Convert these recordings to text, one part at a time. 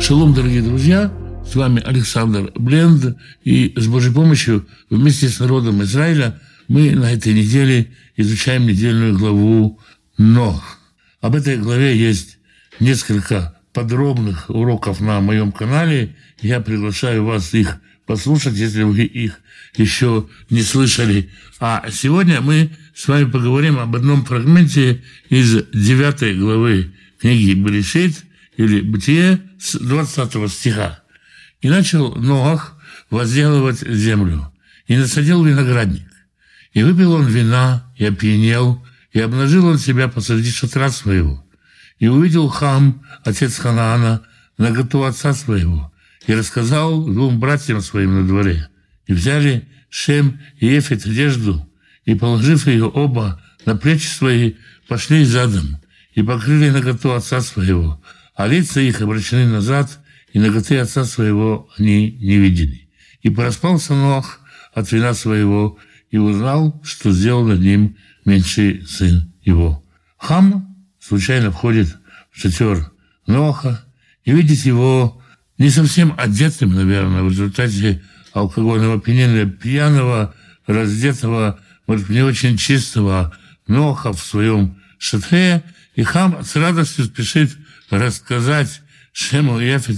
Шалом, дорогие друзья! С вами Александр Бленд. И с Божьей помощью вместе с народом Израиля мы на этой неделе изучаем недельную главу Ноах. Об этой главе есть несколько подробных уроков на моем канале. Я приглашаю вас их послушать, если вы их еще не слышали. А сегодня мы с вами поговорим об одном фрагменте из 9 главы книги Берешит, или Бытие, с 20 стиха. «И начал Ноах возделывать землю, и насадил виноградник. И выпил он вина, и опьянел, и обнажил он себя посреди шатра своего. И увидел Хам, отец Ханаана, наготу отца своего, и рассказал двум братьям своим на дворе. И взяли Шем и Ефет одежду, и, положив ее оба на плечи свои, пошли задом, и покрыли наготу отца своего, а лица их обращены назад, и наготы отца своего они не видели. И проспался Ноах от вина своего, и узнал, что сделал над ним меньший сын его». Хам случайно входит в шатер Ноаха и видит его не совсем одетым, наверное, в результате алкогольного опьянения, пьяного, раздетого, может, не очень чистого Ноаха в своем шатре, и Хам с радостью спешит рассказать Шему и Ефету: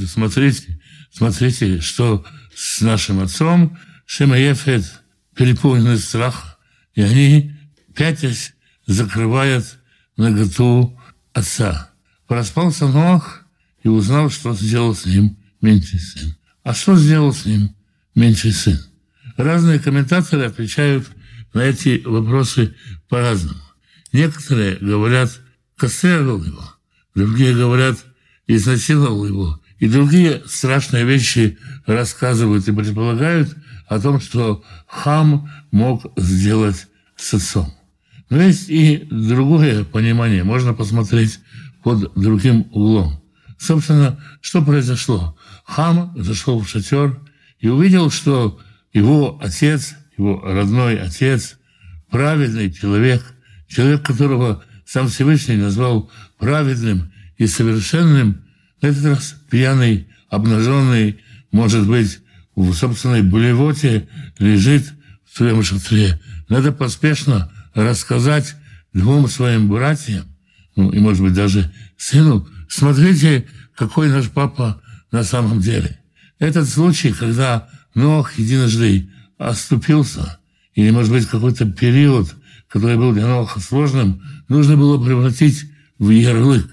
смотрите, что с нашим отцом. Шем и Ефет переполнены страхом, и они, пятясь, закрывают наготу отца. Проспался Ноах и узнал, что сделал с ним меньший сын. А что сделал с ним меньший сын? Разные комментаторы отвечают на эти вопросы по-разному. Некоторые говорят, кастрировал его, другие говорят, изнасиловал его, и другие страшные вещи рассказывают и предполагают о том, что Хам мог сделать с отцом. Но есть и другое понимание, можно посмотреть под другим углом. Собственно, что произошло? Хам зашел в шатер и увидел, что его отец, его родной отец, праведный человек, которого сам Всевышний назвал праведным и совершенным, на этот раз пьяный, обнаженный, может быть, в собственной блевоте, лежит в своем шатре. Надо поспешно рассказать двум своим братьям, и, может быть, даже сыну: смотрите, какой наш папа на самом деле. Этот случай, когда Ноах единожды оступился, или, может быть, какой-то период, который был для Ноаха сложным, нужно было превратить в ярлык.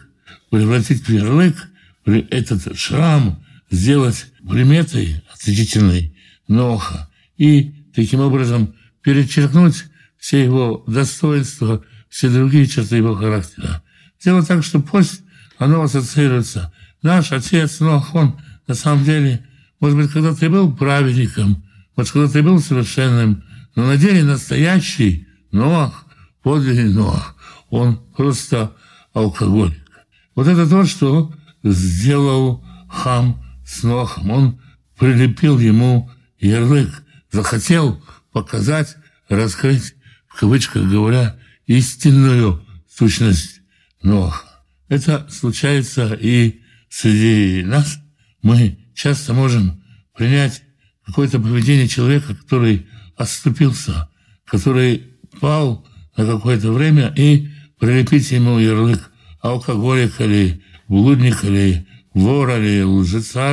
Этот шрам сделать приметой отличительной Ноаха и таким образом перечеркнуть все его достоинства, все другие черты его характера. Сделать так, что пусть оно ассоциируется. Наш отец Ноах, он на самом деле, может быть, когда-то и был праведником, может, когда-то и был совершенным, но на деле настоящий Ноах, подлинный Ноах, он просто алкоголик. Вот это то, что сделал Хам с Ноахом. Он прилепил ему ярлык, захотел показать, раскрыть, в кавычках говоря, истинную сущность Ноаха. Это случается и среди нас. Мы часто можем принять какое-то поведение человека, который оступился, который пал на какое-то время, и прилепить ему ярлык алкоголик или блудник, или вор, или лжеца,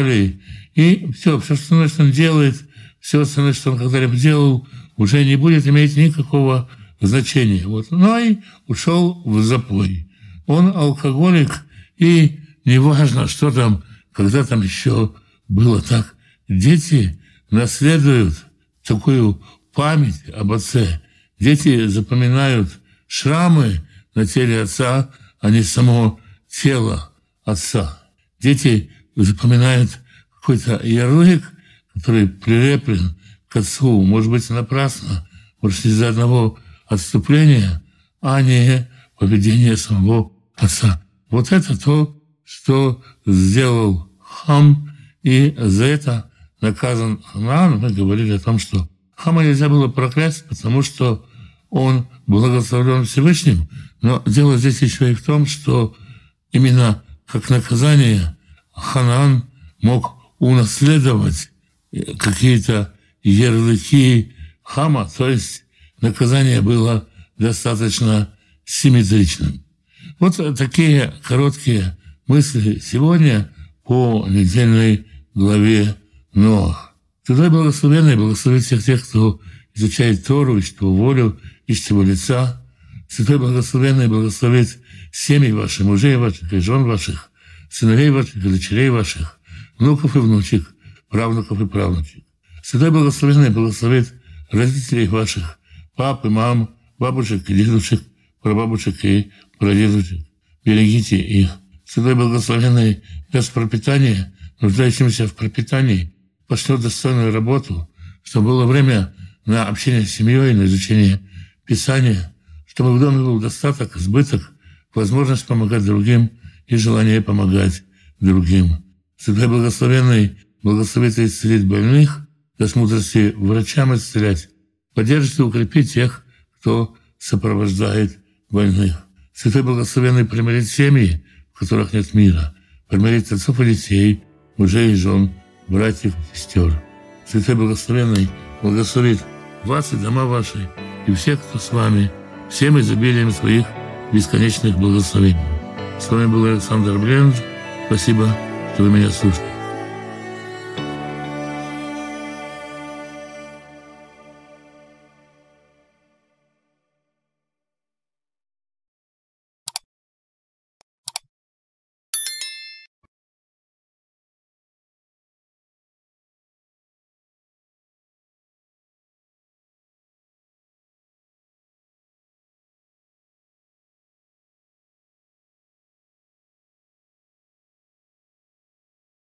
и все остальное, что он делает, все остальное, что он когда-либо делал, уже не будет иметь никакого значения. Но и ушел в запой. Он алкоголик, и неважно, что там, когда там еще было так. Дети наследуют такую память об отце. Дети запоминают шрамы на теле отца, а не само тело отца. Дети запоминают какой-то ярлык, который прилеплен к отцу, может быть, напрасно, может, из-за одного отступления, а не поведение самого отца. Вот это то, что сделал Хам, и за это наказан Ханаан. Мы говорили о том, что Хама нельзя было проклясть, потому что он благословлен Всевышним. Но дело здесь еще и в том, что именно как наказание Ханаан мог унаследовать какие-то ярлыки хама, то есть наказание было достаточно симметричным. Вот такие короткие мысли сегодня по недельной главе Ноах. Святой Благословенный благословит всех тех, кто изучает Тору, ищет его волю, ищет его лица. Святой Благословенный благословит семьи ваши, мужей ваших и жен ваших, сыновей ваших и дочерей ваших, внуков и внучек, правнуков и правнучек. Святой Благословенный благословит родителей ваших, пап и мам, бабушек и дедушек, прабабушек и прадедушек. Берегите их. Святой Благословенный даст пропитание, нуждающимся в пропитании, пошлет достойную работу, чтобы было время на общение с семьей, на изучение Писания, чтобы в доме был достаток, избыток, возможность помогать другим и желание помогать другим. Святой Благословенный благословит и исцелит больных, даст мудрости врачам исцелять, поддержит и укрепит тех, кто сопровождает больных. Святой Благословенный примирит семьи, в которых нет мира, примирит отцов и детей, мужей и жен, братьев и сестер. Святой Благословенный благословит вас и дома ваши, и всех, кто с вами, всем изобилием своих бесконечных благословений. С вами был Александр Бленд. Спасибо, что вы меня слушаете.